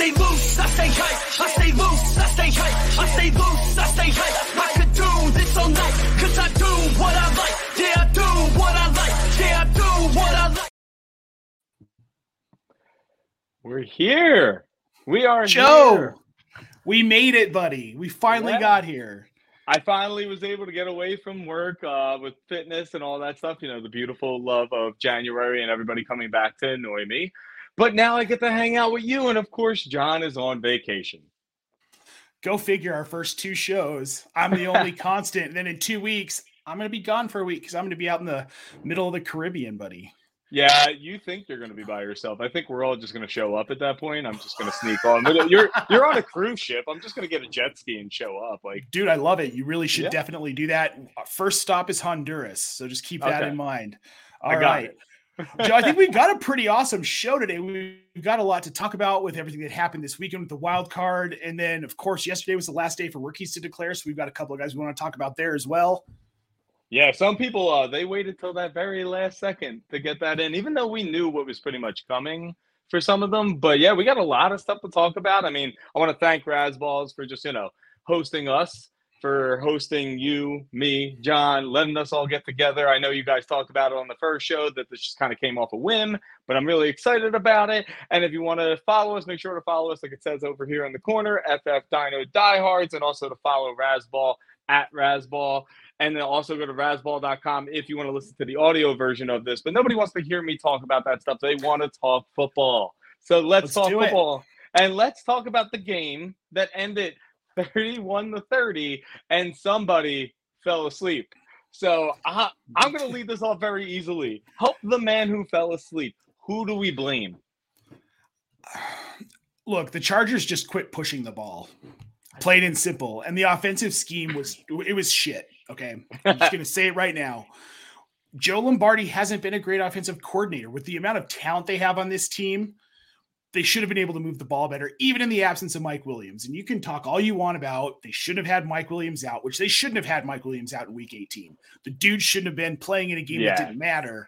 stay loose, I stay hype. I stay loose, I stay hype. I stay loose, I stay hype. I could do this all night, cause I do what I like. Yeah, I do what I like. Yeah, I do what I like. We're here. We are Joe, here. we made it, buddy. We finally got here. I finally was able to get away from work with fitness and all that stuff. You know, the beautiful love of January and everybody coming back to annoy me. But now I get to hang out with you. And of course, John is on vacation. Go figure, our first 2 shows. I'm the only constant. And then in 2 weeks, I'm going to be gone for a week because I'm going to be out in the middle of the Caribbean, buddy. Yeah, you think you're going to be by yourself. I think we're all just going to show up at that point. I'm just going to sneak on. But you're on a cruise ship. I'm just going to get a jet ski and show up. Like, dude, I love it. You really should definitely do that. First stop is Honduras, so just keep that in mind. All right. Joe, I think we got a pretty awesome show today. We've got a lot to talk about with everything that happened this weekend with the wild card. And then, of course, yesterday was the last day for rookies to declare. So we've got a couple of guys we want to talk about there as well. Yeah, some people, they waited till that very last second to get that in, even though we knew what was pretty much coming for some of them. But, yeah, we got a lot of stuff to talk about. I mean, I want to thank Razzballs for just, hosting us, for hosting you, me, John, letting us all get together. I know you guys talked about it on the first show that this just kind of came off a whim, but I'm really excited about it. And if you want to follow us, make sure to follow us like it says over here in the corner, FF Dino Diehards, and also to follow Razzball at Razzball. And then also go to razzball.com if you want to listen to the audio version of this. But nobody wants to hear me talk about that stuff. They want to talk football. So let's talk football. And let's talk about the game that ended 31-30, and somebody fell asleep. So I'm going to lead this off very easily. Help the man who fell asleep. Who do we blame? Look, the Chargers just quit pushing the ball. Plain and simple. And the offensive scheme was shit. Okay. I'm just going to say it right now. Joe Lombardi hasn't been a great offensive coordinator. With the amount of talent they have on this team, they should have been able to move the ball better, even in the absence of Mike Williams. And you can talk all you want about they should have had Mike Williams out, which they shouldn't have had Mike Williams out in week 18. The dude shouldn't have been playing in a game that didn't matter.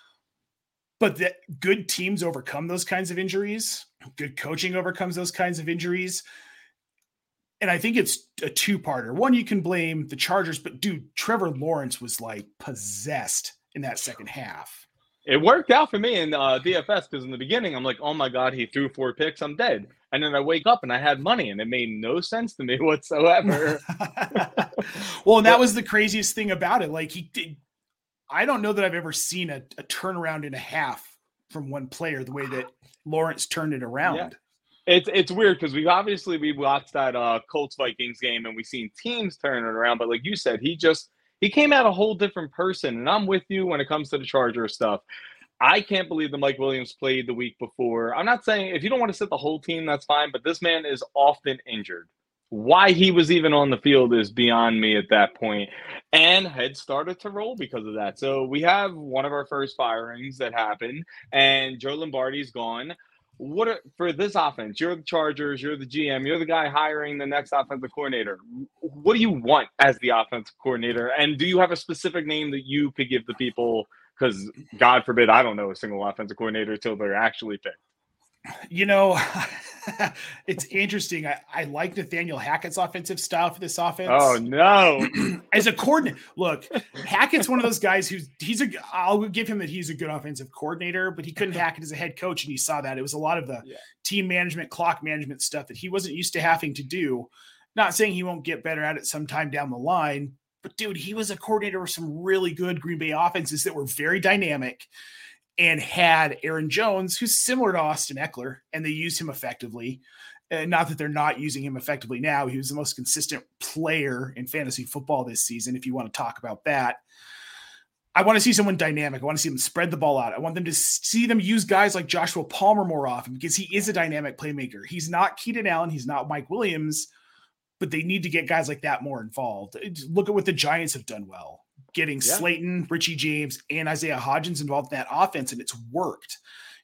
But that good teams overcome those kinds of injuries. Good coaching overcomes those kinds of injuries. And I think it's a 2-parter. One, you can blame the Chargers, but dude, Trevor Lawrence was like possessed in that second half. It worked out for me in DFS because in the beginning, I'm like, oh my God, he threw 4 picks. I'm dead. And then I wake up and I had money and it made no sense to me whatsoever. Well, and that was the craziest thing about it. Like I don't know that I've ever seen a turnaround in a half from one player the way that Lawrence turned it around. Yeah. It's weird because we watched that Colts Vikings game and we seen teams turn it around. But like you said, he came out a whole different person. And I'm with you when it comes to the Charger stuff. I can't believe that Mike Williams played the week before. I'm not saying if you don't want to sit the whole team, that's fine. But this man is often injured. Why he was even on the field is beyond me at that point. And had started to roll because of that. So we have one of our first firings that happened. And Joe Lombardi's gone. For this offense, you're the Chargers, you're the GM, you're the guy hiring the next offensive coordinator. What do you want as the offensive coordinator? And do you have a specific name that you could give the people? Because God forbid, I don't know a single offensive coordinator until they're actually picked. It's interesting. I like Nathaniel Hackett's offensive style for this offense. Oh, no. As a coordinator, look, Hackett's one of those guys I'll give him that he's a good offensive coordinator, but he couldn't hack it as a head coach, and you saw that. It was a lot of the team management, clock management stuff that he wasn't used to having to do. Not saying he won't get better at it sometime down the line, but, dude, he was a coordinator of some really good Green Bay offenses that were very dynamic and had Aaron Jones, who's similar to Austin Eckler, and they used him effectively. Not that they're not using him effectively now. He was the most consistent player in fantasy football this season, if you want to talk about that. I want to see someone dynamic. I want to see them spread the ball out. I want them to see them use guys like Joshua Palmer more often because he is a dynamic playmaker. He's not Keenan Allen. He's not Mike Williams, but they need to get guys like that more involved. Look at what the Giants have done well. Getting Slayton, Richie James, and Isaiah Hodgins involved in that offense, and it's worked.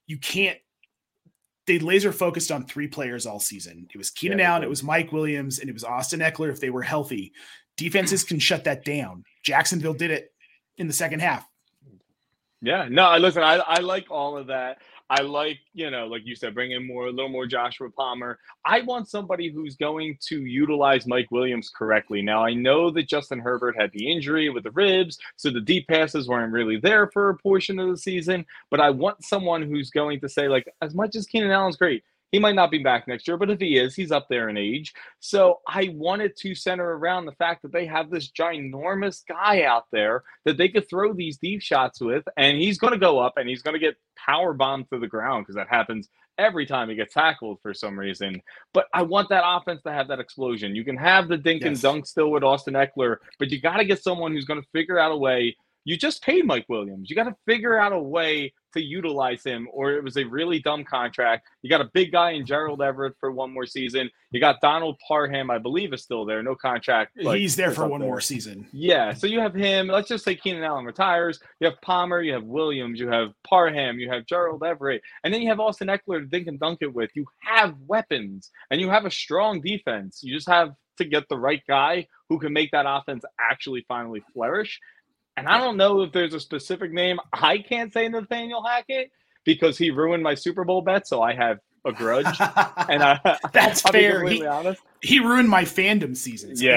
They laser focused on 3 players all season. It was Keenan Allen, it was Mike Williams, and it was Austin Eckler if they were healthy. Defenses can shut that down. Jacksonville did it in the second half. Yeah, no, listen, I like all of that. I like, like you said, bring in a little more Joshua Palmer. I want somebody who's going to utilize Mike Williams correctly. Now, I know that Justin Herbert had the injury with the ribs, so the deep passes weren't really there for a portion of the season, but I want someone who's going to say, like, as much as Keenan Allen's great, he might not be back next year, but if he is, he's up there in age. So I wanted to center around the fact that they have this ginormous guy out there that they could throw these deep shots with, and he's going to go up and he's going to get power bombed to the ground because that happens every time he gets tackled for some reason. But I want that offense to have that explosion. You can have the dink and dunk still with Austin Eckler, but you got to get someone who's going to figure out a way. You just paid Mike Williams. You got to figure out a way to utilize him, or it was a really dumb contract. You got a big guy in Gerald Everett for one more season. You got Donald Parham, I believe, is still there. No contract. He's there for one more season. Yeah, so you have him. Let's just say Keenan Allen retires. You have Palmer, you have Williams, you have Parham, you have Gerald Everett, and then you have Austin Eckler to dink and dunk it with. You have weapons, and you have a strong defense. You just have to get the right guy who can make that offense actually finally flourish. And I don't know if there's a specific name. I can't say Nathaniel Hackett because he ruined my Super Bowl bet, so I have a grudge. And that's I'll fair. Be honest. He ruined my fandom season. So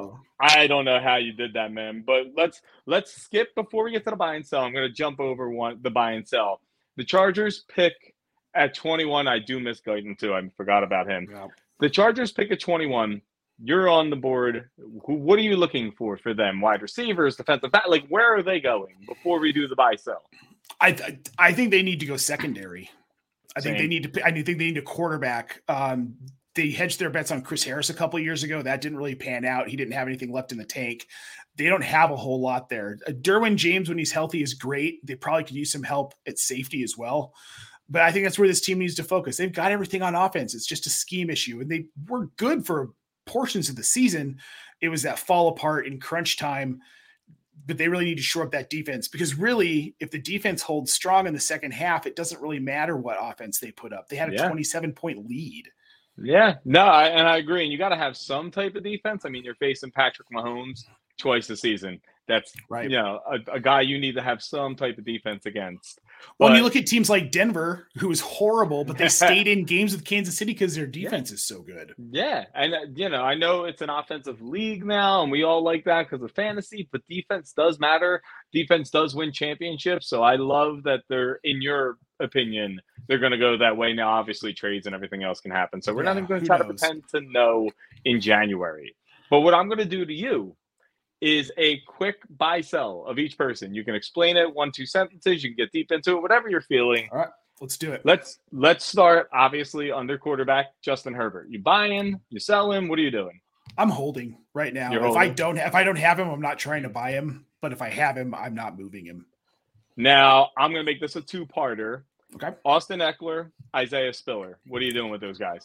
I don't know how you did that, man. But let's skip before we get to the buy and sell. I'm going to jump over the buy and sell. The Chargers pick at 21. I do miss Guyton too. I forgot about him. Yeah. The Chargers pick at 21. You're on the board. What are you looking for them? Wide receivers, defensive back? Like, where are they going before we do the buy sell? I think they need to go secondary. I think they need a quarterback. They hedged their bets on Chris Harris a couple of years ago. That didn't really pan out. He didn't have anything left in the tank. They don't have a whole lot there. Derwin James, when he's healthy, is great. They probably could use some help at safety as well. But I think that's where this team needs to focus. They've got everything on offense. It's just a scheme issue. And they were good for portions of the season. It was that fall apart in crunch time, but they really need to shore up that defense, because really, if the defense holds strong in the second half, it doesn't really matter what offense they put up. They had a 27-point lead. Yeah, no, I agree. And you got to have some type of defense. I mean, you're facing Patrick Mahomes twice a season. That's right. A guy you need to have some type of defense against. Well, you look at teams like Denver, who is horrible, but they stayed in games with Kansas City because their defense is so good. Yeah. And, I know it's an offensive league now, and we all like that because of fantasy, but defense does matter. Defense does win championships. So I love that they're, in your opinion, they're going to go that way. Now, obviously, trades and everything else can happen. So we're not even going to try to pretend to know in January. But what I'm going to do to you is a quick buy sell of each person. You can explain it 1-2 sentences. You can get deep into it, whatever you're feeling. All right, let's do it. Let's start, obviously, under quarterback Justin Herbert. You buy in, you sell him. What are you doing? I'm holding right now. If I don't have him, I'm not trying to buy him. But if I have him, I'm not moving him. Now, I'm going to make this a two-parter. Okay. Austin Eckler, Isaiah Spiller. What are you doing with those guys?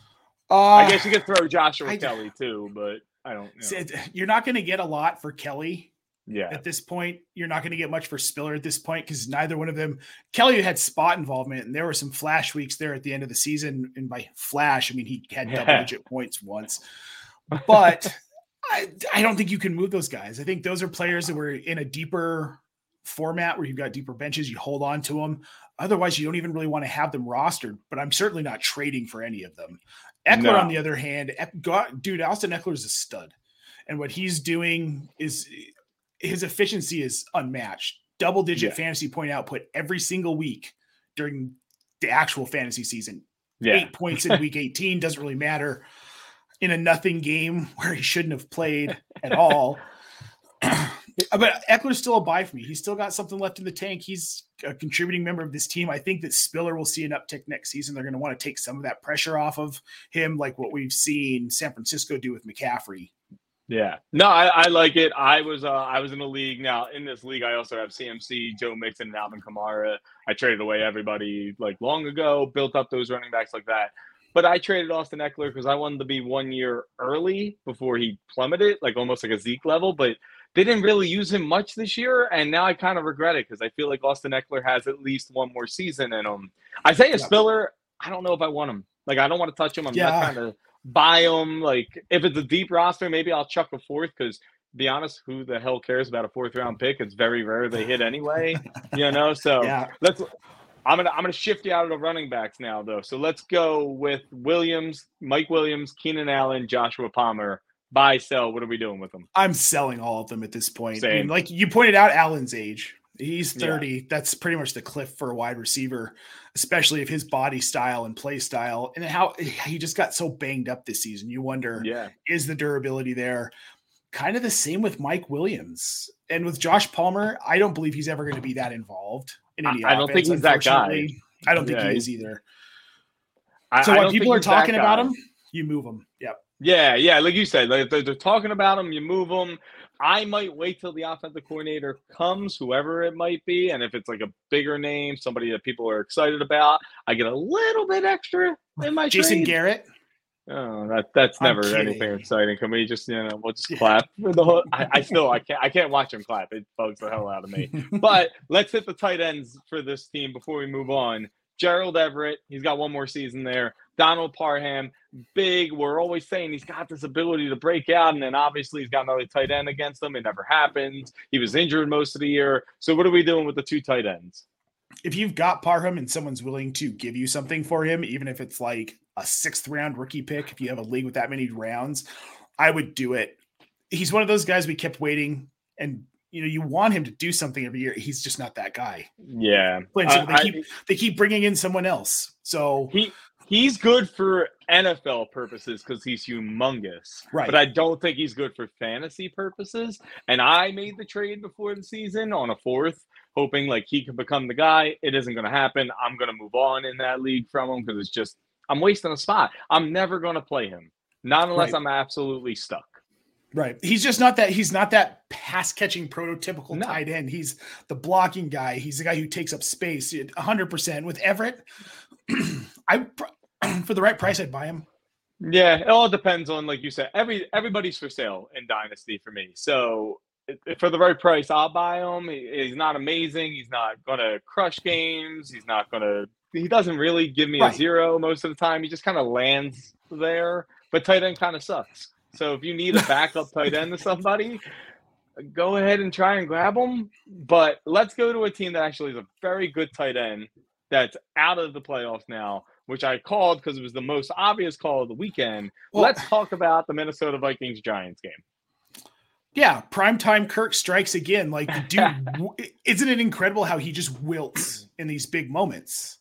I guess you could throw Joshua Kelly too, but I don't know. You're not going to get a lot for Kelly. Yeah. At this point, you're not going to get much for Spiller at this point because neither one of them. Kelly had spot involvement, and there were some flash weeks there at the end of the season. And by flash, I mean he had double-digit points once. But I don't think you can move those guys. I think those are players that were in a deeper format where you've got deeper benches. You hold on to them. Otherwise, you don't even really want to have them rostered. But I'm certainly not trading for any of them. Eckler, on the other hand, Austin Eckler is a stud. And what he's doing is his efficiency is unmatched. Double-digit fantasy point output every single week during the actual fantasy season. 8 points in week 18 doesn't really matter in a nothing game where he shouldn't have played at all. But Eckler's still a buy for me. He's still got something left in the tank. He's a contributing member of this team. I think that Spiller will see an uptick next season. They're going to want to take some of that pressure off of him, like what we've seen San Francisco do with McCaffrey. Yeah. No, I like it. I was in a league. Now, in this league, I also have CMC, Joe Mixon, and Alvin Kamara. I traded away everybody long ago, built up those running backs like that. But I traded Austin Eckler because I wanted to be 1 year early before he plummeted, almost like a Zeke level. But they didn't really use him much this year, and now I kind of regret it because I feel like Austin Eckler has at least one more season in him. Isaiah Spiller, I don't know if I want him. I don't want to touch him. I'm not trying to buy him. If it's a deep roster, maybe I'll chuck a fourth because be honest, who the hell cares about a 4th-round pick? It's very rare they hit anyway, you know. So Yeah. I'm gonna shift you out of the running backs now, though. So let's go with Williams, Mike Williams, Keenan Allen, Joshua Palmer. Buy, sell. What are we doing with them? I'm selling all of them at this point. Same. I mean, like you pointed out, Allen's age. He's 30. Yeah. That's pretty much the cliff for a wide receiver, especially if his body style and play style and how he just got so banged up this season. You wonder, is the durability there? Kind of the same with Mike Williams. And with Josh Palmer, I don't believe he's ever going to be that involved in any offense. I don't think he's that guy. I don't think he is either. So when people are talking about him, you move him. Yep. Yeah. Like you said, like they're talking about him, you move him. I might wait till the offensive coordinator comes, whoever it might be. And if it's like a bigger name, somebody that people are excited about, I get a little bit extra in my Jason trade. Garrett. Oh, that's never anything exciting. Can we just, we'll just clap for the whole, I can't watch him clap. It bugs the hell out of me. But let's hit the tight ends for this team before we move on. Gerald Everett, he's got one more season there. Donald Parham, big. We're always saying he's got this ability to break out, and then obviously he's got another tight end against him. It never happens. He was injured most of the year. So what are we doing with the 2 tight ends? If you've got Parham and someone's willing to give you something for him, even if it's like a 6th-round rookie pick, if you have a league with that many rounds, I would do it. He's one of those guys we kept waiting, and you want him to do something every year. He's just not that guy. Yeah. They keep bringing in someone else. So he's good for NFL purposes because he's humongous. Right. But I don't think he's good for fantasy purposes. And I made the trade before the season on a 4th, hoping like he could become the guy. It isn't going to happen. I'm going to move on in that league from him because it's just I'm wasting a spot. I'm never going to play him. Not unless I'm absolutely stuck. Right. He's just not that. He's not that pass catching prototypical tight end. He's the blocking guy. He's the guy who takes up space 100%. With Everett, for the right price, I'd buy him. Yeah. It all depends on, like you said, everybody's for sale in Dynasty for me. So for the right price, I'll buy him. He's not amazing. He's not going to crush games. He doesn't really give me a 0 most of the time. He just kind of lands there, but tight end kind of sucks. So if you need a backup tight end to somebody, go ahead and try and grab them. But let's go to a team that actually is a very good tight end that's out of the playoffs now, which I called because it was the most obvious call of the weekend. Well, let's talk about the Minnesota Vikings-Giants game. Yeah, primetime Kirk strikes again. Like, the dude, isn't it incredible how he just wilts in these big moments?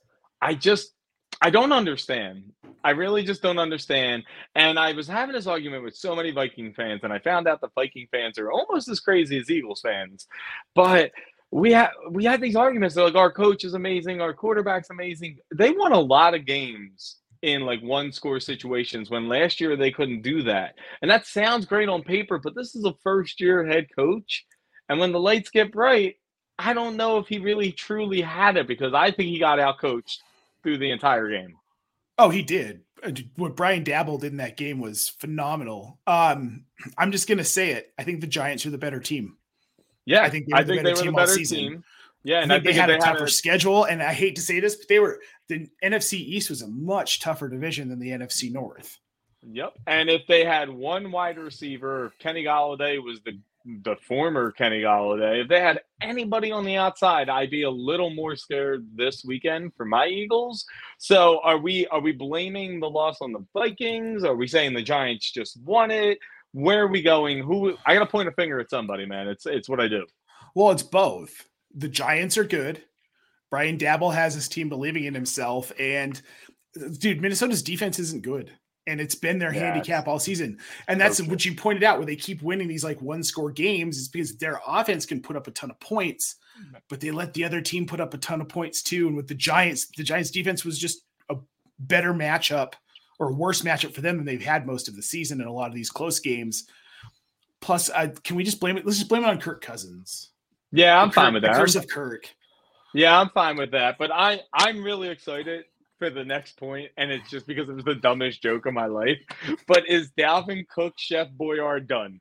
I don't understand. I really just don't understand. And I was having this argument with so many Viking fans, and I found out the Viking fans are almost as crazy as Eagles fans. But we had these arguments. They're like, our coach is amazing, our quarterback's amazing. They won a lot of games in like 1-score situations when last year they couldn't do that. And that sounds great on paper, but this is a first-year head coach. And when the lights get bright, I don't know if he really truly had it because I think he got outcoached through the entire game. Oh, he did. What Brian Dabble did in that game was phenomenal. I'm just going to say it. I think the Giants are the better team. Yeah, I think they were the better team. Yeah, and I think they had a tougher schedule. And I hate to say this, but the NFC East was a much tougher division than the NFC North. Yep. And if they had one wide receiver, Kenny Golladay was the former Kenny Golladay. If they had anybody on the outside, I'd be a little more scared this weekend for my Eagles. So are we blaming the loss on the Vikings? Are we saying the Giants just won it? Where are we going? I got to point a finger at somebody, man. It's what I do. Well, it's both. The Giants are good. Brian Dabble has his team believing in himself. And dude, Minnesota's defense isn't good. And it's been their handicap all season. And that's what you pointed out, where they keep winning these like 1-score games, is because their offense can put up a ton of points, but they let the other team put up a ton of points too. And with the Giants defense was just a better matchup or worse matchup for them than they've had most of the season in a lot of these close games. Plus, can we just blame it? Let's just blame it on Kirk Cousins. Yeah, I'm fine with that. The curse of Kirk. Yeah, I'm fine with that. But I'm really excited for the next point, and it's just because it was the dumbest joke of my life. But is Dalvin Cook, Chef Boyardee done?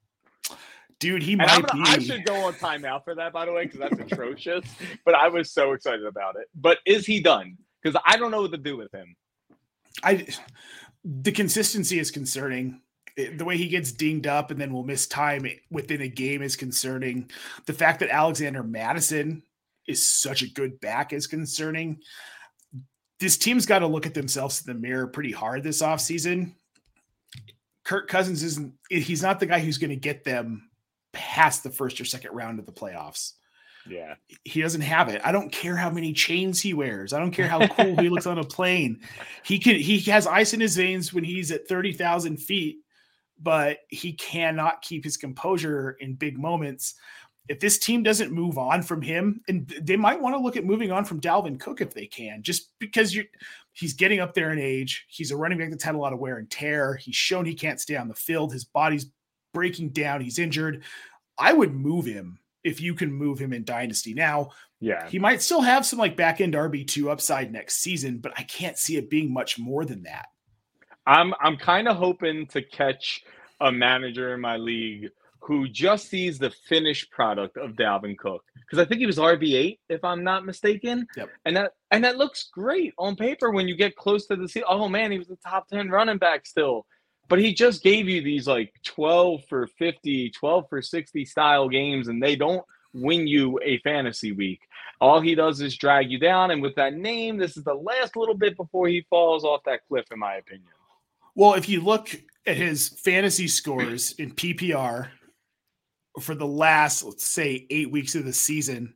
Dude, he might be. I should go on timeout for that, by the way, because that's atrocious. But I was so excited about it. But is he done? Because I don't know what to do with him. The consistency is concerning. The way he gets dinged up and then will miss time within a game is concerning. The fact that Alexander Mattison is such a good back is concerning. This team's got to look at themselves in the mirror pretty hard this offseason. Kirk Cousins he's not the guy who's going to get them past the first or second round of the playoffs. Yeah. He doesn't have it. I don't care how many chains he wears. I don't care how cool he looks on a plane. He has ice in his veins when he's at 30,000 feet, but he cannot keep his composure in big moments. If this team doesn't move on from him, and they might want to look at moving on from Dalvin Cook if they can, just because he's getting up there in age. He's a running back that's had a lot of wear and tear. He's shown he can't stay on the field. His body's breaking down. He's injured. I would move him if you can move him in Dynasty. Now, yeah, he might still have some like back end RB2 upside next season, but I can't see it being much more than that. I'm kind of hoping to catch a manager in my league who just sees the finished product of Dalvin Cook, because I think he was RB8 if I'm not mistaken. Yep. And that looks great on paper when you get close to the season. Oh man, he was the top 10 running back still. But he just gave you these like 12 for 50, 12 for 60 style games, and they don't win you a fantasy week. All he does is drag you down. And with that name, this is the last little bit before he falls off that cliff, in my opinion. Well, if you look at his fantasy scores in PPR for the last, let's say, 8 weeks of the season,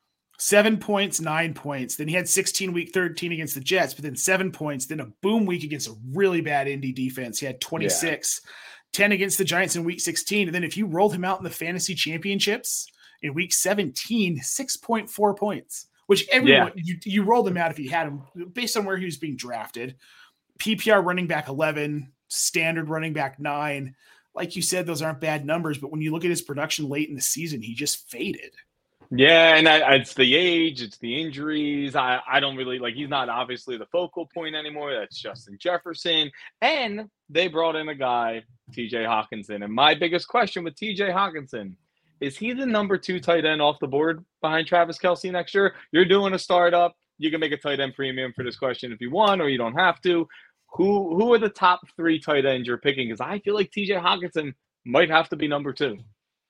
7 points, 9 points. Then he had 16 week 13 against the Jets, but then 7 points, then a boom week against a really bad Indy defense. He had 26, 10 against the Giants in week 16. And then if you rolled him out in the fantasy championships in week 17, 6.4 points, which everyone, you rolled him out if you had him based on where he was being drafted. PPR running back 11, standard running back 9. Like you said, those aren't bad numbers, but when you look at his production late in the season, he just faded. Yeah, and it's the age, it's the injuries. I don't really like. He's not obviously the focal point anymore. That's Justin Jefferson, and they brought in a guy, T.J. Hockenson. And my biggest question with T.J. Hockenson is he the number 2 tight end off the board behind Travis Kelce next year? You're doing a startup. You can make a tight end premium for this question if you want, or you don't have to. Who are the top 3 tight ends you're picking? Because I feel like T.J. Hockenson might have to be number 2.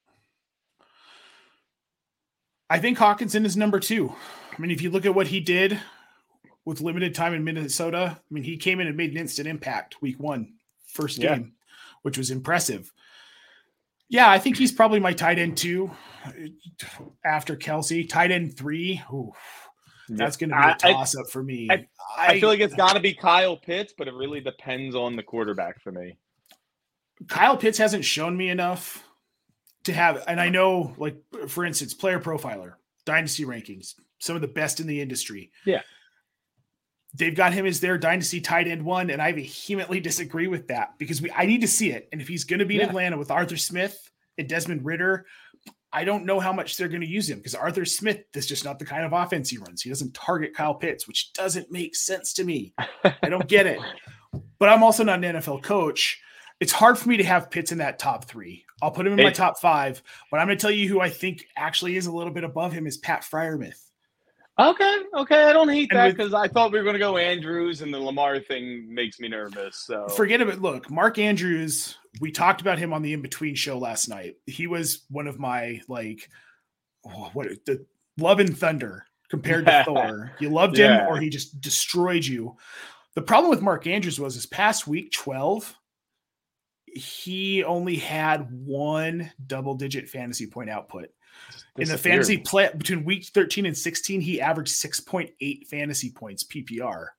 I think Hockenson is number 2. I mean, if you look at what he did with limited time in Minnesota, I mean, he came in and made an instant impact week 1, first game, which was impressive. Yeah, I think he's probably my tight end 2 after Kelce. Tight end 3, that's going to be a toss-up for me. I feel like it's got to be Kyle Pitts, but it really depends on the quarterback for me. Kyle Pitts hasn't shown me enough to have, and I know, like, for instance, Player Profiler, Dynasty Rankings, some of the best in the industry. Yeah. They've got him as their Dynasty tight end 1, and I vehemently disagree with that because I need to see it. And if he's going to be in Atlanta with Arthur Smith and Desmond Ridder, I don't know how much they're going to use him because Arthur Smith is just not the kind of offense he runs. He doesn't target Kyle Pitts, which doesn't make sense to me. I don't get it. But I'm also not an NFL coach. It's hard for me to have Pitts in that top 3. I'll put him in my top 5, but I'm going to tell you who I think actually is a little bit above him is Pat Freiermuth. Okay. I don't hate that because I thought we were going to go Andrews, and the Lamar thing makes me nervous. So forget about it. Look, Mark Andrews, we talked about him on the In-Between show last night. He was one of my, the Love and Thunder compared to Thor. You loved him or he just destroyed you. The problem with Mark Andrews was his past week 12, he only had 1 double-digit fantasy point output. In the fantasy play between week 13 and 16, he averaged 6.8 fantasy points PPR.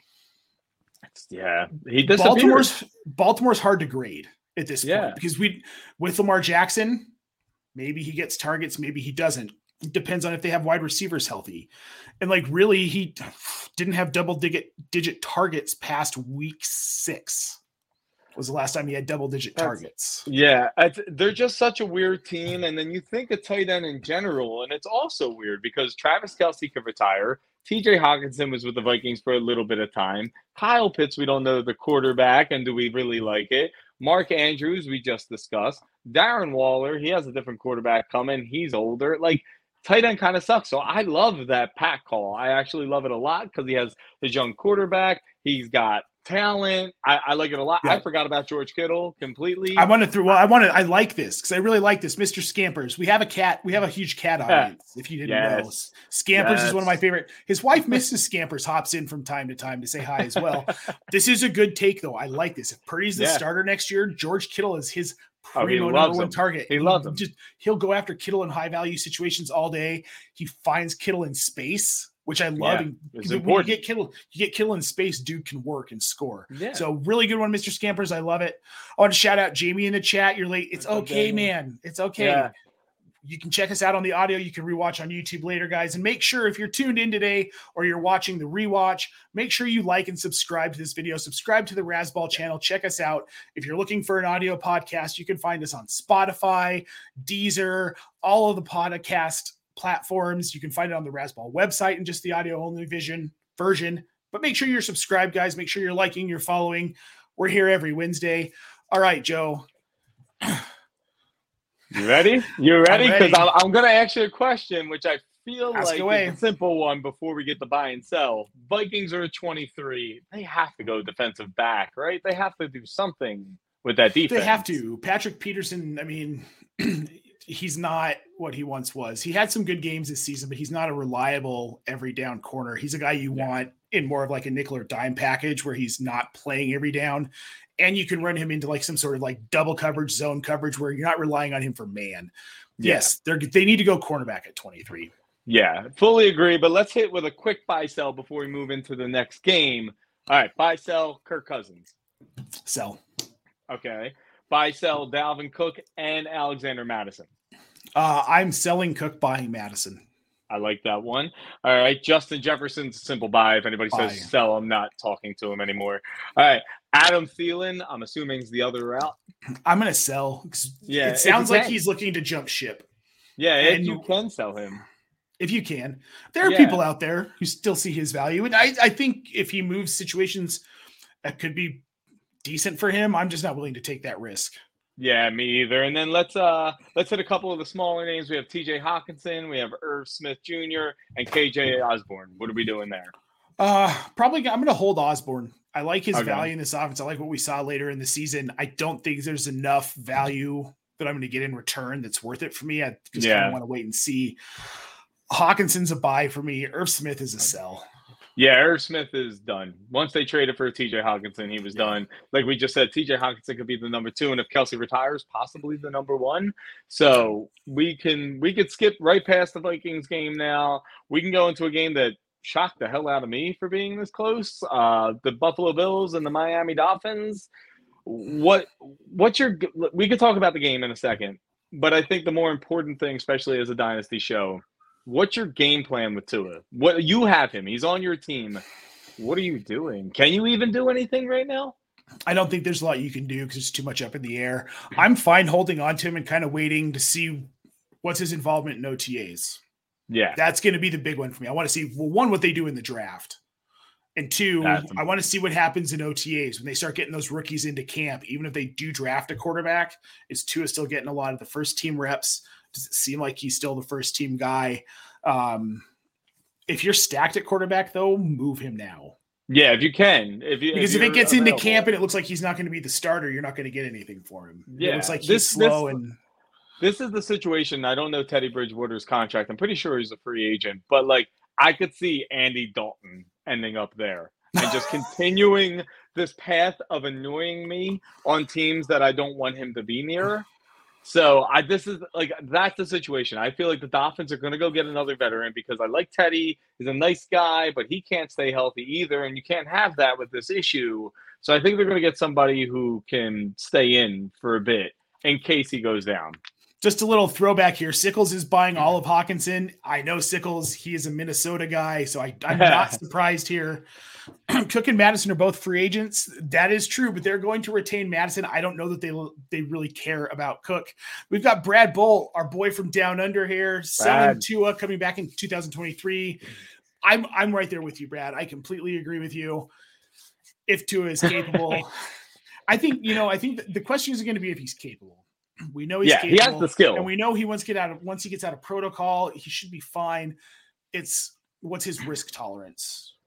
Yeah, he disappeared. Baltimore's hard to grade at this point because with Lamar Jackson, maybe he gets targets, maybe he doesn't. It depends on if they have wide receivers healthy. And really, he didn't have double-digit targets past week 6. Was the last time he had double-digit targets. Yeah, they're just such a weird team. And then you think of tight end in general, and it's also weird because Travis Kelce could retire. T.J. Hockenson was with the Vikings for a little bit of time. Kyle Pitts, we don't know the quarterback, and do we really like it? Mark Andrews, we just discussed. Darren Waller, he has a different quarterback coming. He's older. Tight end kind of sucks. So I love that pack call. I actually love it a lot because he has his young quarterback. He's got talent. I like it a lot. Yeah. I forgot about George Kittle completely. I like this because I really like this. Mr. Scampers. We have a cat. We have a huge cat audience. If you didn't know, Scampers is one of my favorite. His wife, Mrs. Scampers, hops in from time to time to say hi as well. This is a good take, though. I like this. If Purdy's the starter next year, George Kittle is his primo number one target. He loves him. He'll go after Kittle in high value situations all day. He finds Kittle in space, which I love. It's when you get Kittle in space, dude can work and score. Yeah. So really good one, Mr. Scampers. I love it. I want to shout out Jamie in the chat. You're late. It's okay, man. It's okay. Yeah. You can check us out on the audio. You can rewatch on YouTube later, guys. And make sure if you're tuned in today or you're watching the rewatch, make sure you like and subscribe to this video. Subscribe to the Razzball channel. Check us out. If you're looking for an audio podcast, you can find us on Spotify, Deezer, all of the podcast platforms. You can find it on the Razzball website and just the audio only version. But make sure you're subscribed, guys. Make sure you're liking, you're following. We're here every Wednesday. All right, Joe. You ready? You ready? Because I'm going to ask you a question, which I feel Ask like away. is a simple one before we get to buy and sell. Vikings are at 23. They have to go defensive back, right? They have to do something with that defense. They have to. Patrick Peterson, I mean, he's not what he once was. He had some good games this season, but he's not a reliable every down corner. He's a guy you want in more of like a nickel or dime package where he's not playing every down. And you can run him into like some sort of like double coverage, zone coverage where you're not relying on him for man. Yeah. Yes, they need to go cornerback at 23. Yeah, fully agree. But let's hit with a quick buy sell before we move into the next game. All right, buy sell Kirk Cousins. Sell. Okay. Buy sell Dalvin Cook and Alexander Madison. I'm selling Cook, buying Madison. I like that one. All right. Justin Jefferson's a simple buy. If anybody says sell, I'm not talking to him anymore. All right. Adam Thielen, I'm assuming is the other route. I'm going to sell. Yeah. It sounds like he's looking to jump ship. Yeah. And you can sell him. If you can. There are people out there who still see his value. And I think if he moves situations that could be decent for him, I'm just not willing to take that risk. Yeah, me either. And then let's hit a couple of the smaller names. We have T.J. Hawkinson, we have Irv Smith Jr., and K.J. Osborne. What are we doing there? Probably I'm going to hold Osborne. I like his value in this offense. I like what we saw later in the season. I don't think there's enough value that I'm going to get in return that's worth it for me. I just kind of want to wait and see. Hawkinson's a buy for me. Irv Smith is a sell. Yeah, Irv Smith is done. Once they traded for TJ Hawkinson, he was done. Like we just said, TJ Hawkinson could be the number 2, and if Kelsey retires, possibly the number 1. So we could skip right past the Vikings game now. We can go into a game that shocked the hell out of me for being this close. The Buffalo Bills and the Miami Dolphins. We could talk about the game in a second, but I think the more important thing, especially as a dynasty show, what's your game plan with Tua? What you have him. He's on your team. What are you doing? Can you even do anything right now? I don't think there's a lot you can do because it's too much up in the air. I'm fine holding on to him and kind of waiting to see what's his involvement in OTAs. Yeah. That's going to be the big one for me. I want to see, well, 1, what they do in the draft. And 2, I want to see what happens in OTAs when they start getting those rookies into camp. Even if they do draft a quarterback, is Tua still getting a lot of the first team reps? Does it seem like he's still the first team guy? If you're stacked at quarterback, though, move him now. Yeah, if you can. Because if it gets into camp and it looks like he's not going to be the starter, you're not going to get anything for him. Yeah, it looks like he's slow. This is the situation. I don't know Teddy Bridgewater's contract. I'm pretty sure he's a free agent. But, I could see Andy Dalton ending up there and just continuing this path of annoying me on teams that I don't want him to be near. So that's the situation. I feel like the Dolphins are going to go get another veteran because I like Teddy. He's a nice guy, but he can't stay healthy either. And you can't have that with this issue. So I think they're going to get somebody who can stay in for a bit in case he goes down. Just a little throwback here. Sickles is buying all of Hawkinson. I know Sickles. He is a Minnesota guy, so I'm not surprised here. Cook and Madison are both free agents. That is true, but they're going to retain Madison. I don't know that they really care about Cook. We've got Brad Bull, our boy from down under here, selling Tua, coming back in 2023. I'm right there with you, Brad. I completely agree with you. If Tua is capable, I think the question is going to be if he's capable. We know he's capable. He has the skill, and we know once he gets out of protocol, he should be fine. It's what's his risk tolerance.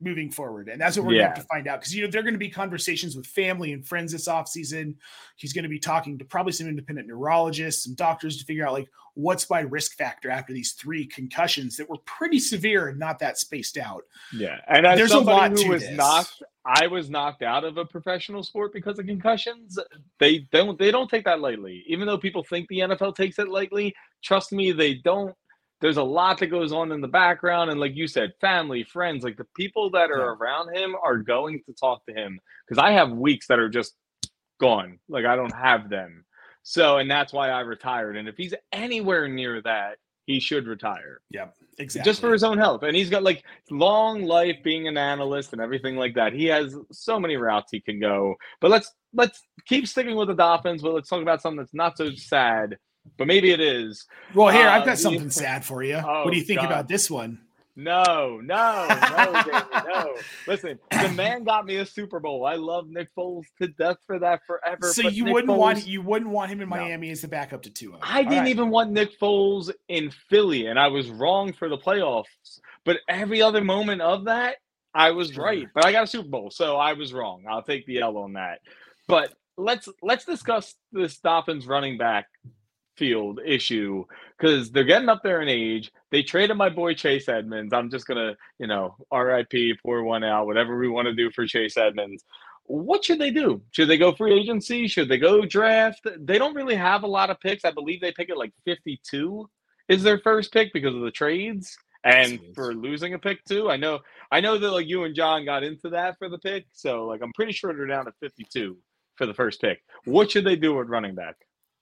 moving forward. And that's what we're going to have to find out. Because, there are going to be conversations with family and friends this offseason. He's going to be talking to probably some independent neurologists and doctors to figure out, like, what's my risk factor after these 3 concussions that were pretty severe and not that spaced out. Yeah. And as somebody who was I was knocked out of a professional sport because of concussions. They don't take that lightly. Even though people think the NFL takes it lightly, trust me, they don't. There's a lot that goes on in the background. And like you said, family, friends, like the people that are around him are going to talk to him, because I have weeks that are just gone. Like I don't have them. So, and that's why I retired. And if he's anywhere near that, he should retire. Yeah, exactly. Just for his own health. And he's got like long life being an analyst and everything like that. He has so many routes he can go. But let's keep sticking with the Dolphins, but let's talk about something that's not so sad. But maybe it is. Well, here, I've got something sad for you. What do you think about this one? No, Jamie, no. Listen, the man got me a Super Bowl. I love Nick Foles to death for that forever. So you wouldn't want him in Miami as the backup to Tua. I didn't even want Nick Foles in Philly, and I was wrong for the playoffs. But every other moment of that, I was right. But I got a Super Bowl, so I was wrong. I'll take the L on that. But let's discuss this Dolphins running back field issue, because they're getting up there in age. They traded my boy Chase Edmonds. I'm just gonna, RIP, pour one out, whatever we want to do for Chase Edmonds. What should they do? Should they go free agency? Should they go draft? They don't really have a lot of picks. I believe they pick at like 52 is their first pick because of the trades and for losing a pick too. I know that like you and John got into that for the pick, so like I'm pretty sure they're down to 52 for the first pick. What should they do with running back?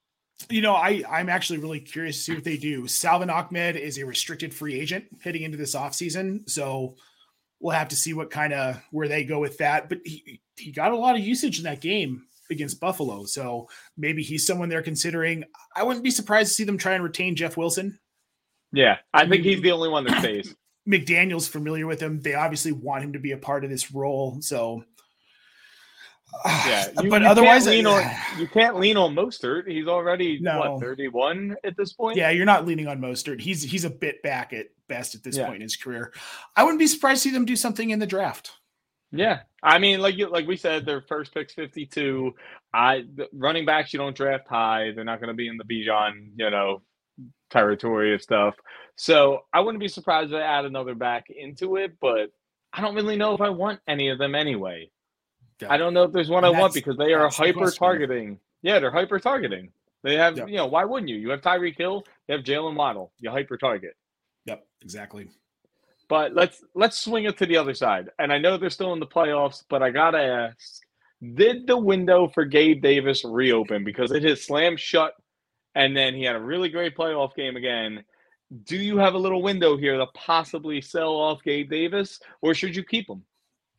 I'm actually really curious to see what they do. Salvon Ahmed is a restricted free agent heading into this offseason. So we'll have to see where they go with that. But he got a lot of usage in that game against Buffalo. So maybe he's someone they're considering. I wouldn't be surprised to see them try and retain Jeff Wilson. Yeah, I think he's the only one that stays. McDaniel's familiar with him. They obviously want him to be a part of this role. So but otherwise, you can't lean on Mostert. He's already 31 at this point. Yeah, you're not leaning on Mostert. He's a bit back at best at this point in his career. I wouldn't be surprised to see them do something in the draft. Yeah, I mean, like we said, their first pick's 52. The running backs you don't draft high. They're not going to be in the Bijan, territory of stuff. So I wouldn't be surprised if they add another back into it. But I don't really know if I want any of them anyway. I don't know if there's one I want, because they are hyper targeting. Yeah, they're hyper targeting. They have, why wouldn't you? You have Tyreek Hill, you have Jalen Waddle, you hyper target. Yep, exactly. But let's swing it to the other side. And I know they're still in the playoffs, but I gotta ask: did the window for Gabe Davis reopen? Because it has slammed shut, and then he had a really great playoff game again. Do you have a little window here to possibly sell off Gabe Davis, or should you keep him?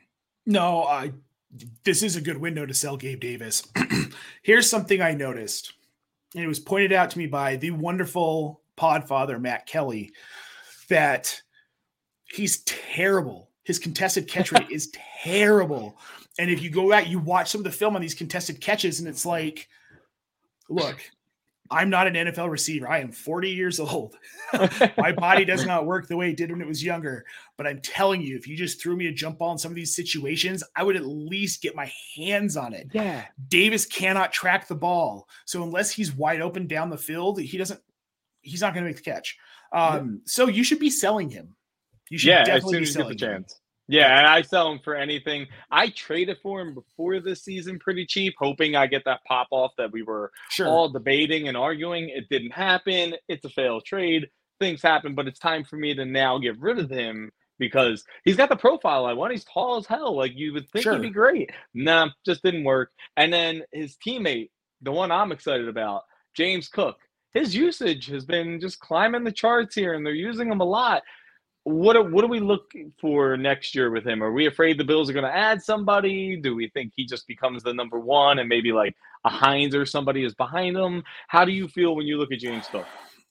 No, this is a good window to sell Gabe Davis. Here's something I noticed, and it was pointed out to me by the wonderful podfather, Matt Kelly, that he's terrible. His contested catch rate is terrible. And if you go back, you watch some of the film on these contested catches, and it's like, look, I'm not an NFL receiver. I am 40 years old. My body does not work the way it did when it was younger. But I'm telling you, if you just threw me a jump ball in some of these situations, I would at least get my hands on it. Yeah. Davis cannot track the ball. So unless he's wide open down the field, he's not going to make the catch. So you should be selling him. You should definitely be selling him. Chance. Yeah, and I sell him for anything. I traded for him before this season pretty cheap, hoping I get that pop-off that we were all debating and arguing. It didn't happen. It's a failed trade. Things happen, but it's time for me to now get rid of him because he's got the profile I want. He's tall as hell. Like, you would think he'd be great. Nah, just didn't work. And then his teammate, the one I'm excited about, James Cook, his usage has been just climbing the charts here, and they're using him a lot. What do we look for next year with him? Are we afraid the Bills are going to add somebody? Do we think he just becomes the number one and maybe like a Hines or somebody is behind him? How do you feel when you look at James Cook?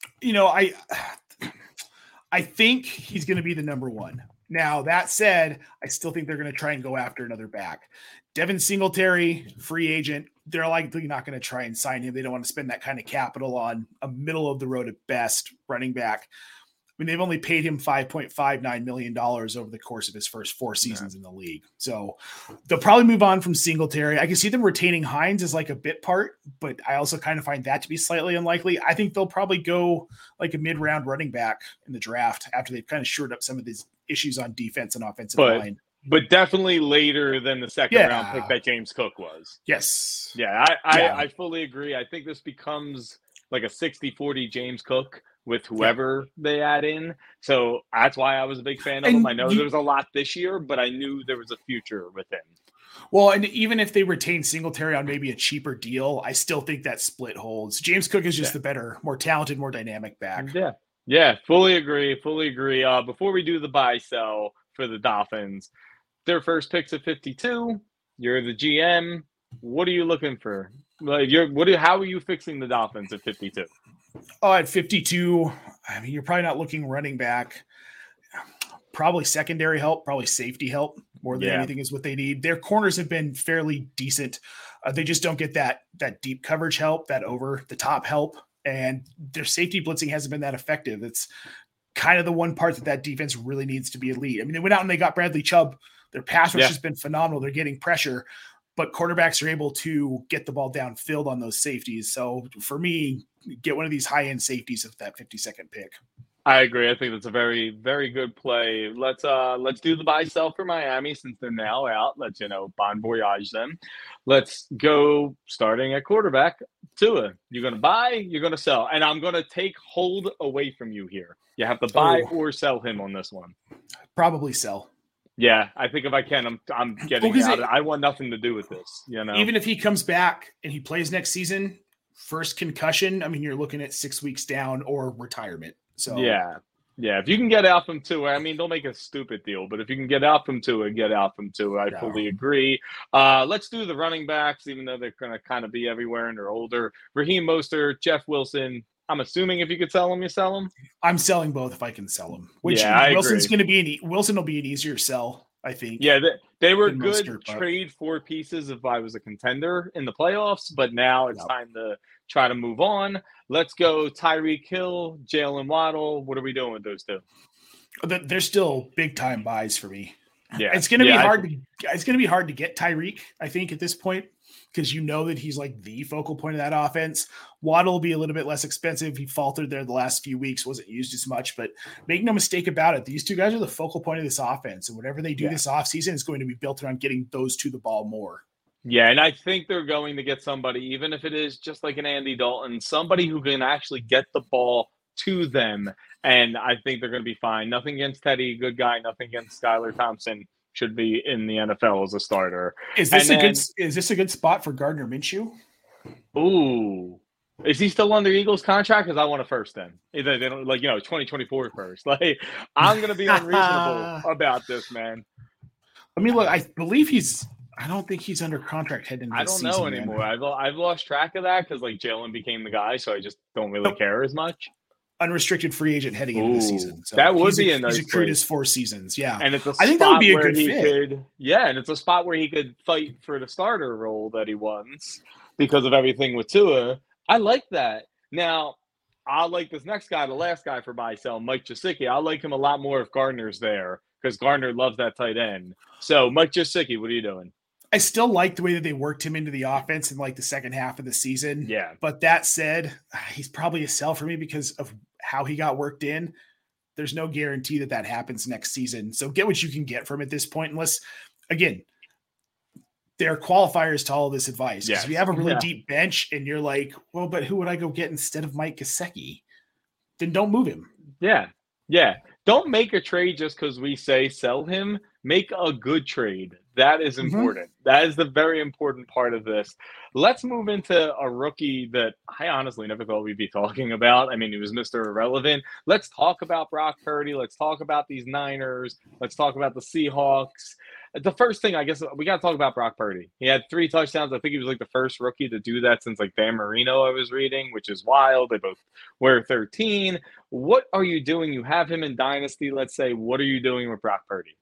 I think he's going to be the number one. Now, that said, I still think they're going to try and go after another back. Devin Singletary, free agent. They're likely not going to try and sign him. They don't want to spend that kind of capital on a middle of the road at best running back. mean, they've only paid him $5.59 million over the course of his first 4 seasons in the league. So they'll probably move on from Singletary. I can see them retaining Hines as like a bit part, but I also kind of find that to be slightly unlikely. I think they'll probably go like a mid-round running back in the draft after they've kind of shored up some of these issues on defense and offensive line. But definitely later than the second round pick that James Cook was. Yes. Yeah, I fully agree. I think this becomes like a 60-40 James Cook with whoever they add in. So that's why I was a big fan of him. I know there was a lot this year, but I knew there was a future with him. Well, and even if they retain Singletary on maybe a cheaper deal, I still think that split holds. James Cook is just the better, more talented, more dynamic back. Yeah, fully agree. Before we do the buy-sell for the Dolphins, their first pick's at 52. You're the GM. What are you looking for? Like, how are you fixing the Dolphins at 52? Oh, at 52, I mean, you're probably not looking running back. Probably secondary help, probably safety help more than anything is what they need. Their corners have been fairly decent. They just don't get that deep coverage help, that over the top help, and their safety blitzing hasn't been that effective. It's kind of the one part that defense really needs to be elite. I mean, they went out and they got Bradley Chubb. Their pass rush has been phenomenal. They're getting pressure, but quarterbacks are able to get the ball downfield on those safeties. So for me, get one of these high-end safeties with that 52nd pick. I agree. I think that's a very, very good play. Let's do the buy sell for Miami since they're now out. Let's bon voyage them. Let's go starting at quarterback. Tua, you're gonna buy, you're gonna sell, and I'm gonna take hold away from you here. You have to buy or sell him on this one. Probably sell. Yeah, I think if I can, I'm getting out. I want nothing to do with this. Even if he comes back and he plays next season, first concussion, I mean, you're looking at 6 weeks down or retirement. So yeah. If you can get out from Tua, I mean, don't make a stupid deal, but if you can get out from Tua, get out from Tua. I fully agree. Let's do the running backs, even though they're going to kind of be everywhere and they're older. Raheem Mostert, Jeff Wilson. I'm assuming if you could sell them, you sell them. I'm selling both if I can sell them. Wilson will be an easier sell, I think. Yeah, they were good trade for pieces if I was a contender in the playoffs, but now it's time to try to move on. Let's go Tyreek Hill, Jalen Waddle. What are we doing with those two? They're still big time buys for me. Yeah, it's going to be hard. It's going to be hard to get Tyreek, I think, at this point, because that he's like the focal point of that offense. Waddle will be a little bit less expensive. He faltered there the last few weeks, wasn't used as much, but make no mistake about it. These two guys are the focal point of this offense, and whatever they do this offseason is going to be built around getting those two the ball more. Yeah, and I think they're going to get somebody, even if it is just like an Andy Dalton, somebody who can actually get the ball to them, and I think they're going to be fine. Nothing against Teddy, good guy. Nothing against Skylar Thompson. Should be in the NFL as a starter. Is this a good spot for Gardner Minshew? Ooh. Is he still under Eagles contract? Because I want a first then. They don't 2024 first. Like, I'm going to be unreasonable about this, man. I mean, look, I believe I don't think he's under contract heading into this season. I don't know anymore. Man. I've lost track of that because Jalen became the guy, so I just don't really care as much. Unrestricted free agent heading into the season. So that would be a nice. He's accrued his 4 seasons. Yeah, and it's I think that would be a good fit. And it's a spot where he could fight for the starter role that he wants because of everything with Tua. I like that. Now, I like this next guy, the last guy for buy sell, Mike Gesicki. I like him a lot more if Gardner's there because Gardner loves that tight end. So, Mike Gesicki, what are you doing? I still like the way that they worked him into the offense in the second half of the season. Yeah. But that said, he's probably a sell for me because of how he got worked in. There's no guarantee that happens next season. So get what you can get from at this point, unless, again, there are qualifiers to all of this advice. Because if you have a really deep bench and you're like, well, but who would I go get instead of Mike Gesicki? Then don't move him. Yeah. Don't make a trade just because we say sell him. Make a good trade. That is important. That is the very important part of this. Let's move into a rookie that I honestly never thought we'd be talking about. I mean, he was Mr. Irrelevant. Let's talk about Brock Purdy. Let's talk about these Niners. Let's talk about the Seahawks. The first thing, I guess, we got to talk about Brock Purdy. He had 3 touchdowns. I think he was the first rookie to do that since Dan Marino, I was reading, which is wild. They both were 13. What are you doing? You have him in Dynasty, let's say. What are you doing with Brock Purdy?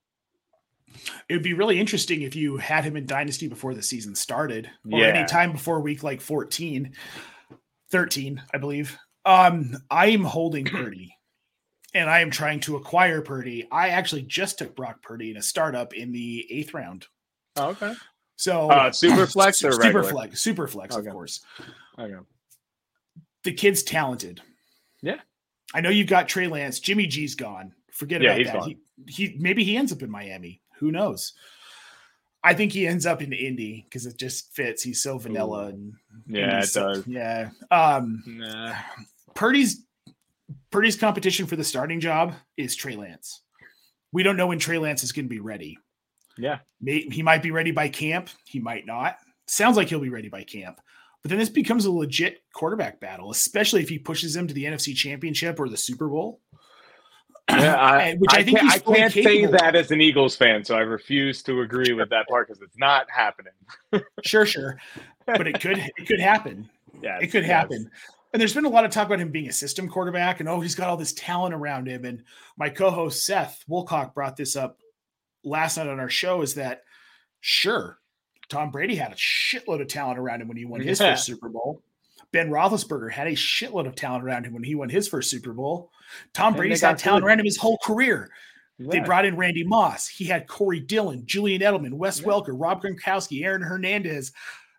It would be really interesting if you had him in Dynasty before the season started or any time before week 13, I believe. I'm holding Purdy. and I am trying to acquire Purdy. I actually just took Brock Purdy in a startup in the 8th round. Oh, okay. So super flex or regular? Super flex, okay. Of course. Okay. The kid's talented. Yeah. I know you've got Trey Lance. Jimmy G's gone. Forget about that. Gone. He maybe he ends up in Miami. Who knows? I think he ends up in Indy because it just fits. He's so vanilla. And yeah, it does. Yeah. Purdy's competition for the starting job is Trey Lance. We don't know when Trey Lance is going to be ready. Yeah. He might be ready by camp. He might not. Sounds like he'll be ready by camp. But then this becomes a legit quarterback battle, especially if he pushes them to the NFC Championship or the Super Bowl. Yeah, I can't say that as an Eagles fan, so I refuse to agree with that part because it's not happening. Sure. But it could happen. Yeah, it could happen. And there's been a lot of talk about him being a system quarterback and, he's got all this talent around him. And my co-host Seth Woolcock brought this up last night on our show is that, sure, Tom Brady had a shitload of talent around him when he won his first Super Bowl. Ben Roethlisberger had a shitload of talent around him when he won his first Super Bowl. Tom Brady's had talent around him his whole career. Yeah. They brought in Randy Moss. He had Corey Dillon, Julian Edelman, Wes Welker, Rob Gronkowski, Aaron Hernandez.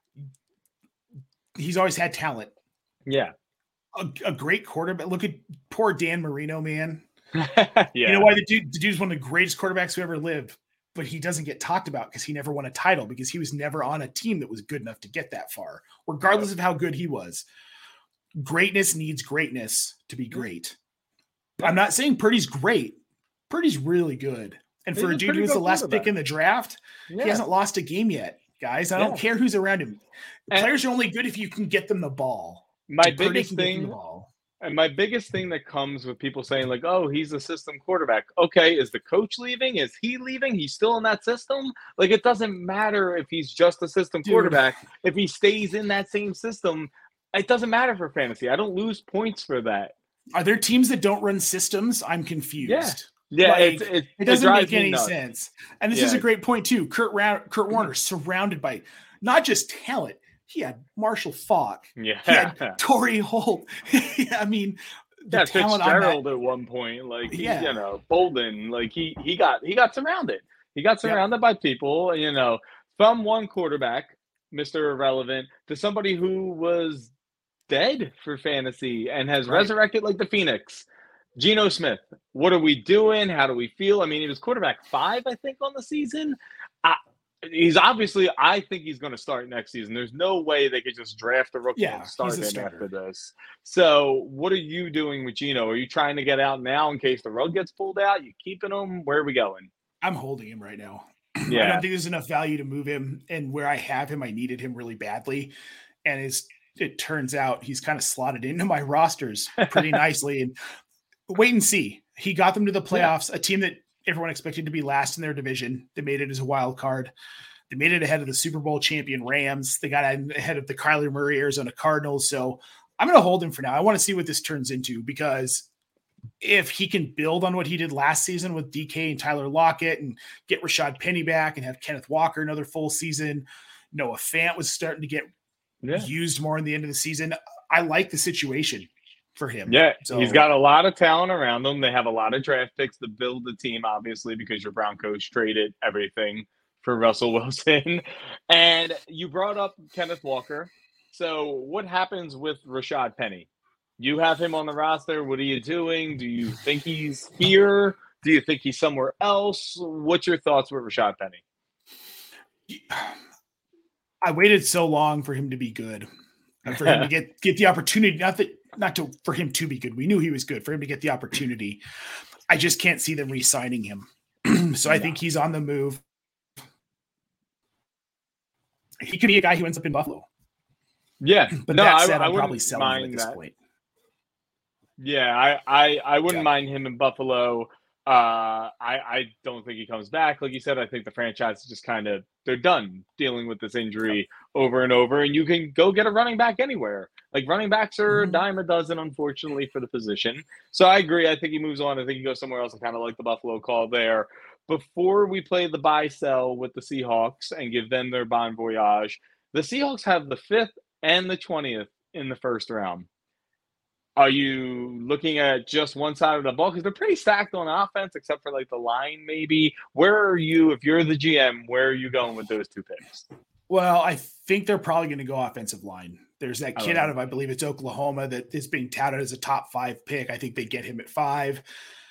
He's always had talent. Yeah. A great quarterback. Look at poor Dan Marino, man. Yeah. You know why the dude's one of the greatest quarterbacks who ever lived, but he doesn't get talked about because he never won a title because he was never on a team that was good enough to get that far, regardless of how good he was. Greatness needs greatness to be great. I'm not saying Purdy's great. Purdy's really good. And for a dude who was the last pick in the draft, he hasn't lost a game yet, guys. I don't care who's around him. Players are only good if you can get them the ball. My biggest thing that comes with people saying like, he's a system quarterback. Okay, is the coach leaving? Is he leaving? He's still in that system? Like, it doesn't matter if he's just a system quarterback. If he stays in that same system, it doesn't matter for fantasy. I don't lose points for that. Are there teams that don't run systems? I'm confused. Yeah, it doesn't make any sense. And this is a great point too. Kurt Warner surrounded by not just talent. He had Marshall Faulk. Yeah. He had Torrey Holt. I mean, the talent Fitzgerald at one point, Bolden, like he got surrounded. He got surrounded by people, from one quarterback, Mr. Irrelevant, to somebody who was dead for fantasy and has resurrected like the Phoenix. Geno Smith, what are we doing? How do we feel? I mean, he was quarterback 5, I think, on the season. I think he's going to start next season. There's no way they could just draft a rookie and start him after this. So what are you doing with Geno? Are you trying to get out now in case the rug gets pulled out? You keeping him? Where are we going? I'm holding him right now. Yeah. I don't think there's enough value to move him. And where I have him, I needed him really badly. And it turns out he's kind of slotted into my rosters pretty nicely. And wait and see. He got them to the playoffs, a team that everyone expected to be last in their division. They made it as a wild card. They made it ahead of the Super Bowl champion Rams. They got ahead of the Kyler Murray Arizona Cardinals. So I'm going to hold him for now. I want to see what this turns into because if he can build on what he did last season with DK and Tyler Lockett and get Rashad Penny back and have Kenneth Walker another full season, Noah Fant was starting to get used more in the end of the season. I like the situation for him. Yeah, so he's got a lot of talent around him. They have a lot of draft picks to build the team, obviously, because your Broncos traded everything for Russell Wilson. And you brought up Kenneth Walker. So what happens with Rashad Penny? You have him on the roster. What are you doing? Do you think he's here? Do you think he's somewhere else? What's your thoughts with Rashad Penny? I waited so long for him to be good. And for him to get the opportunity, for him to be good. We knew he was good. For him to get the opportunity. I just can't see them re-signing him. So I think he's on the move. He could be a guy who ends up in Buffalo. Yeah. But that said, I'm probably selling him at this point. Yeah, I wouldn't mind him in Buffalo. I don't think he comes back. Like you said, I think the franchise is just they're done dealing with this injury over and over. And you can go get a running back anywhere. Like running backs are a dime a dozen, unfortunately, for the position. So I agree. I think he moves on. I think he goes somewhere else. I kind of like the Buffalo call there. Before we play the buy-sell with the Seahawks and give them their bon voyage, the Seahawks have the 5th and the 20th in the first round. Are you looking at just one side of the ball? Because they're pretty stacked on offense, except for like the line, maybe. Where are you, if you're the GM, where are you going with those two picks? Well, I think they're probably going to go offensive line. There's that kid out of, I believe it's Oklahoma, that is being touted as a top 5 pick. I think they get him at 5.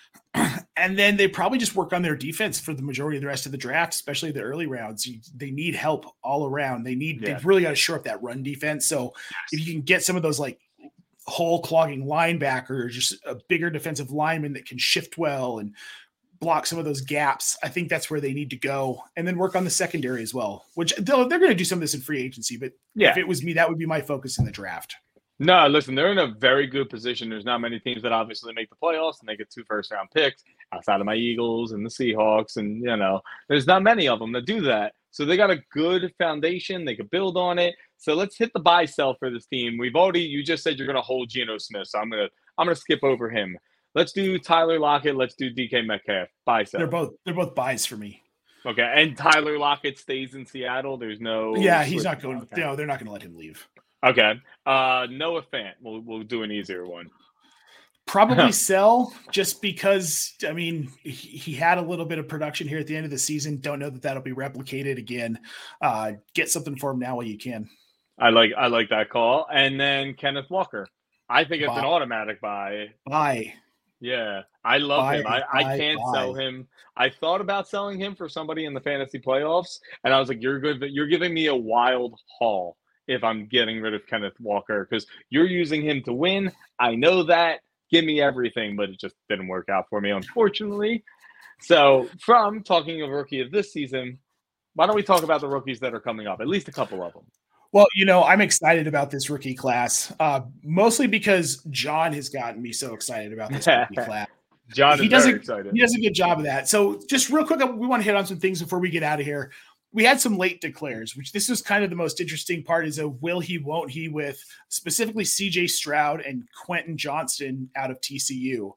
And then they probably just work on their defense for the majority of the rest of the draft, especially the early rounds. They need help all around. They've really got to shore up that run defense. So if you can get some of those like hole clogging linebackers, just a bigger defensive lineman that can shift well and block some of those gaps, I think that's where they need to go. And then work on the secondary as well, which they're going to do some of this in free agency. But if it was me, that would be my focus in the draft. No, listen, they're in a very good position. There's not many teams that obviously make the playoffs and they get 2 first-round picks outside of my Eagles and the Seahawks. And, there's not many of them that do that. So they got a good foundation. They could build on it. So let's hit the buy sell for this team. You just said you're going to hold Geno Smith. So I'm going to skip over him. Let's do Tyler Lockett. Let's do DK Metcalf. Buy sell. They're both buys for me. Okay. And Tyler Lockett stays in Seattle. There's no. Yeah, he's not going. Okay. No, they're not going to let him leave. Okay. Noah Fant. We'll do an easier one. Probably sell, just because, I mean, he had a little bit of production here at the end of the season. Don't know that that'll be replicated again. Get something for him now while you can. I like that call. And then Kenneth Walker. I think it's an automatic buy. Buy. Yeah. I love him. I can't sell him. I thought about selling him for somebody in the fantasy playoffs, and I was like, you're good, but you're giving me a wild haul if I'm getting rid of Kenneth Walker, because you're using him to win. I know that. Give me everything, but it just didn't work out for me, unfortunately. So from talking of rookie of this season, why don't we talk about the rookies that are coming up, at least a couple of them? Well, I'm excited about this rookie class, mostly because John has gotten me so excited about this rookie class. John is very excited. He does a good job of that. So just real quick, we want to hit on some things before we get out of here. We had some late declares, which this was kind of the most interesting part, is a will he, won't he, with specifically CJ Stroud and Quentin Johnston out of TCU.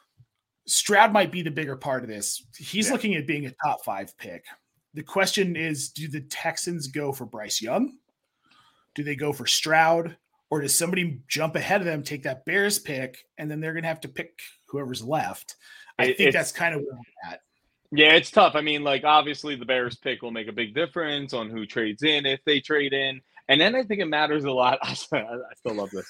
Stroud might be the bigger part of this. He's looking at being a top 5 pick. The question is, do the Texans go for Bryce Young? Do they go for Stroud? Or does somebody jump ahead of them, take that Bears pick, and then they're going to have to pick whoever's left? I think that's kind of where I'm at. Yeah, it's tough. I mean, like, obviously the Bears pick will make a big difference on who trades in, if they trade in. And then I think it matters a lot. I still love this.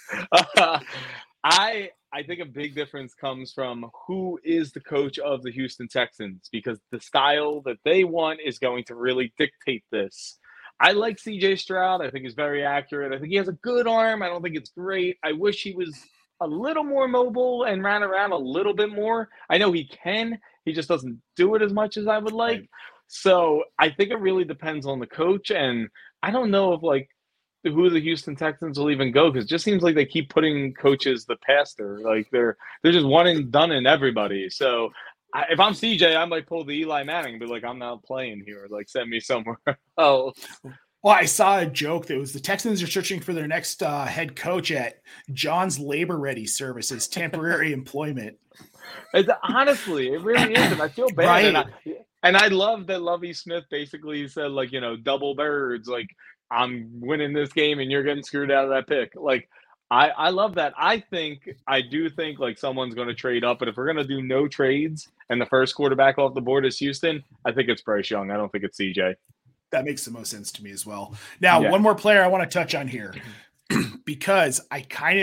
I think a big difference comes from who is the coach of the Houston Texans, because the style that they want is going to really dictate this. I like CJ Stroud. I think he's very accurate. I think he has a good arm. I don't think it's great. I wish he was a little more mobile and ran around a little bit more. I know he can. He just doesn't do it as much as I would like. Right. So I think it really depends on the coach. And I don't know if who the Houston Texans will even go, because it just seems like they keep putting coaches the pastor. Like they're just one and done in everybody. So if I'm CJ, I might pull the Eli Manning and be like, I'm not playing here. Like, send me somewhere else. Well, I saw a joke that was the Texans are searching for their next head coach at John's Labor Ready Services, temporary employment. Honestly, it really is, and I feel bad. Right. And I love that Lovie Smith basically said, like, double birds. Like, I'm winning this game, and you're getting screwed out of that pick. Like, I love that. I do think like someone's going to trade up, but if we're going to do no trades and the first quarterback off the board is Houston, I think it's Bryce Young. I don't think it's CJ. That makes the most sense to me as well. Now, one more player I want to touch on here, because I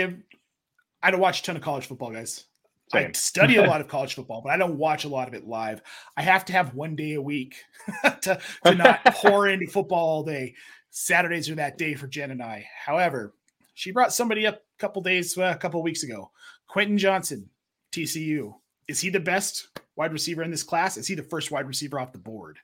don't watch a ton of college football, guys. Same. I study a lot of college football, but I don't watch a lot of it live. I have to have one day a week to not pour into football all day. Saturdays are that day for Jen and I. However, she brought somebody up a couple weeks ago. Quentin Johnston, TCU. Is he the best wide receiver in this class? Is he the first wide receiver off the board?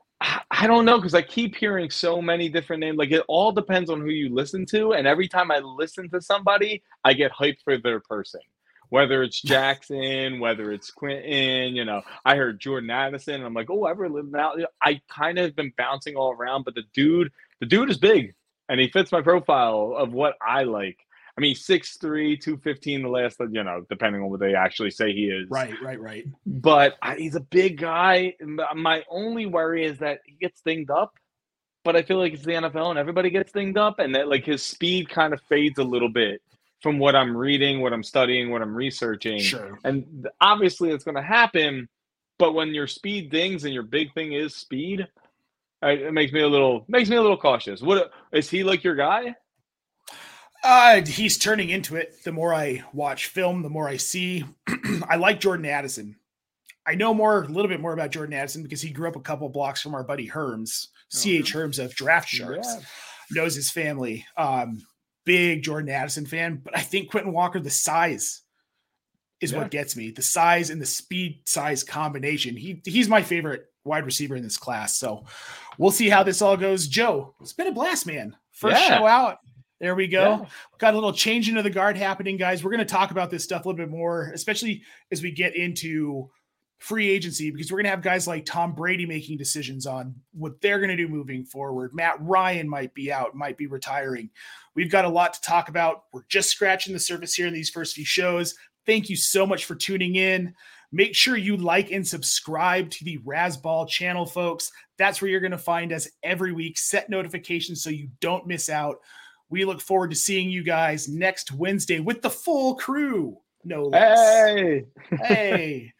I don't know, because I keep hearing so many different names. Like, it all depends on who you listen to. And every time I listen to somebody, I get hyped for their person. Whether it's Jackson, whether it's Quentin, I heard Jordan Addison, and I'm like, oh, ever lived out. I kind of been bouncing all around, but the dude is big, and he fits my profile of what I like. I mean, 6'3", 215, the last, depending on what they actually say he is. Right. But he's a big guy. My only worry is that he gets dinged up, but I feel like it's the NFL and everybody gets dinged up, and that like his speed kind of fades a little bit from what I'm reading, what I'm studying, what I'm researching. Sure. And obviously it's going to happen, but when your speed dings and your big thing is speed, it makes me a little cautious. What is he like your guy? He's turning into it. The more I watch film, the more I see. I like Jordan Addison. I know a little bit more about Jordan Addison because he grew up a couple blocks from our buddy Herms, C.H. Herms of Draft Sharks. Yeah. Knows his family. Big Jordan Addison fan, but I think Quentin Walker, the size is what gets me. The size and the speed size combination. He's my favorite wide receiver in this class. So we'll see how this all goes. Joe, it's been a blast, man. First show out. There we go. Yeah. Got a little change into the guard happening, guys. We're going to talk about this stuff a little bit more, especially as we get into free agency, because we're going to have guys like Tom Brady making decisions on what they're going to do moving forward. Matt Ryan might be out, might be retiring. We've got a lot to talk about. We're just scratching the surface here in these first few shows. Thank you so much for tuning in. Make sure you like and subscribe to the Razzball channel, folks. That's where you're going to find us every week. Set notifications so you don't miss out. We look forward to seeing you guys next Wednesday with the full crew. No less. Hey.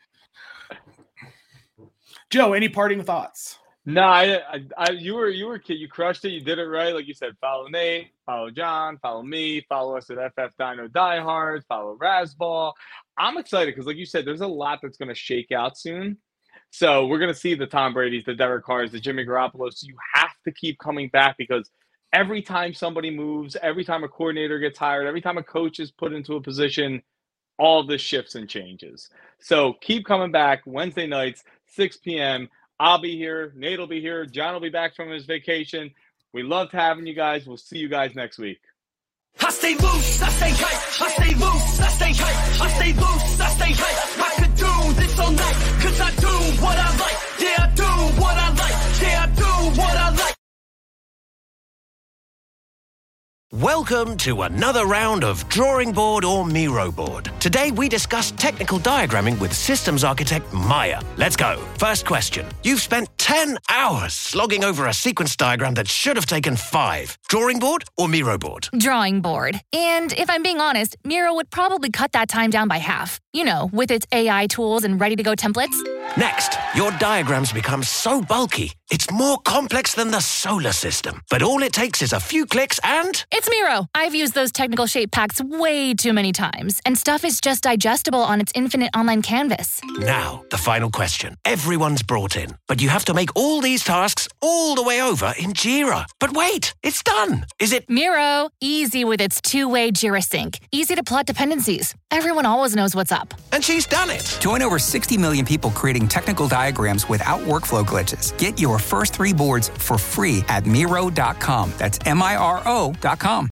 Joe, any parting thoughts? No, you crushed it. You did it right. Like you said, follow Nate, follow John, follow me, follow us at FF Dino Diehards, follow Razzball. I'm excited because, like you said, there's a lot that's going to shake out soon. So we're going to see the Tom Brady's, the Derek Carrs, the Jimmy Garoppolo. So you have to keep coming back because every time somebody moves, every time a coordinator gets hired, every time a coach is put into a position, all this shifts and changes. So keep coming back Wednesday nights, 6 p.m. I'll be here. Nate will be here. John will be back from his vacation. We loved having you guys. We'll see you guys next week. I stay loose, I stay hype. I stay loose, I stay hype. I stay loose, I stay hype. I could do this all night, cause I do what I like. Yeah, I do what I like. Yeah, I do what I like. Welcome to another round of Drawing Board or Miro Board. Today we discuss technical diagramming with systems architect Maya. Let's go. First question. You've spent 10 hours slogging over a sequence diagram that should have taken 5. Drawing board or Miro board? Drawing board. And if I'm being honest, Miro would probably cut that time down by half. You know, with its AI tools and ready-to-go templates. Next, your diagrams become so bulky, it's more complex than the solar system. But all it takes is a few clicks and... It's Miro. I've used those technical shape packs way too many times, and stuff is just digestible on its infinite online canvas. Now, the final question. Everyone's brought in, but you have to make all these tasks all the way over in Jira. But wait, it's done. Is it... Miro. Easy with its two-way Jira sync. Easy to plot dependencies. Everyone always knows what's up. And she's done it. Join over 60 million people creating technical diagrams without workflow glitches. Get your first 3 boards for free at Miro.com. That's Miro.com.